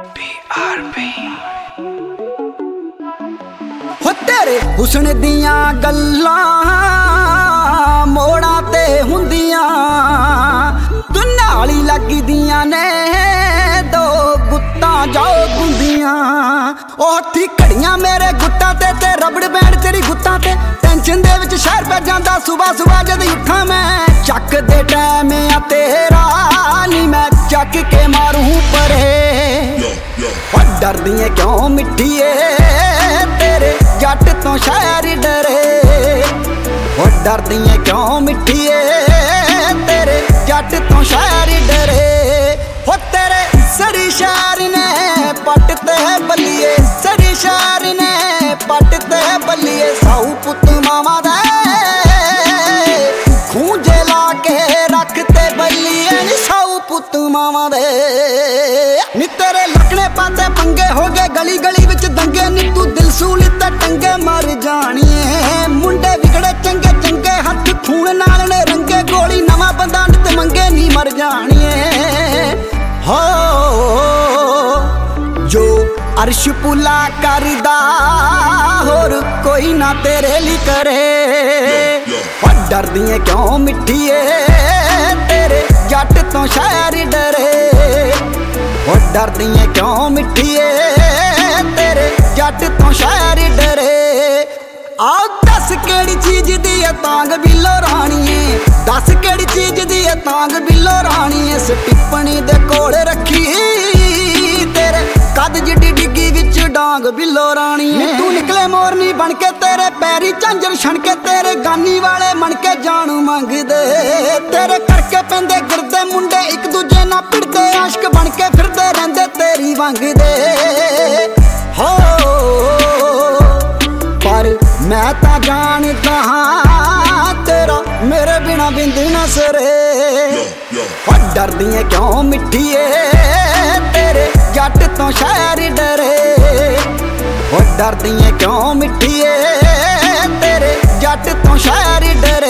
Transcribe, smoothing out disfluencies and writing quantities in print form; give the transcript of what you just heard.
हो तेरे हुस्न दियां गल्लां मोड़ां ते हुंदियां तू नाल ही लगदियां ने दो गुत्तां जाओ गुंदियां ओ हत्थी घड़ियां मेरे गुट्टां ते रबड़ बैंड तेरी गुत्तां ते टेंशन दे विच शहर पै जांदा सुबह सुबह जद उठां मैं चक दे टाइम आ तेरा नी मैं चक के मारूं परे डरदी है क्यों मिट्ठीए तेरे जट तो शहर डरे वो डरदी है क्यों मिट्ठीए तेरे जट तो शहर डरे हो तेरे सरी शहर ने पटते बलिए सरी शहर ने पटते बलिए साऊ पुत मामा दे खूंजे ला के रखते बलिए नी साऊ पुत मामा दे नी तेरे लकने पाते पंगे हो गए गली गली विच दंगे नी तू दिल सूली ते टंगे मर जानिए मुंडे विगड़े चंगे चंगे हथ खून नाल ने रंगे गोली नवा बंदा नित मंगे नी मर जानिए हो जो अर्श पुला करदा होर कोई ना तेरे ली करे डरदी है क्यों मिट्ठीए तेरे जट तो शहर डरे वो डरदी है क्यों मिट्ठीए तेरे जट तो शहर डरे आओ दस केड़ी चीज दी है तांग बिलो राणीए दस केड़ी चीज दी है तांग बिलो राणीए टिप्पणी दे कोल रखी तेरे कद जिड्डी डिग्गी विच डांग बिलो राणीए तू निकले मोरनी बन के तेरे पैरी झांजर छणके तेरे गानी वाले मन के जान मंगदे तेरे करके पेंदे गिरदे मुंडे एक दूजे ना भिड़दे आशिक बन के फिरदे रहंदे तेरी वंगदे हो पर मैं तां जानदा हां तेरा मेरे बिना बिंद ना सरे डरदी है क्यों मिट्ठीए तेरे जट तो शहर डरे डरदी है क्यों मिट्ठीए तेरे जट तो शहर डरे।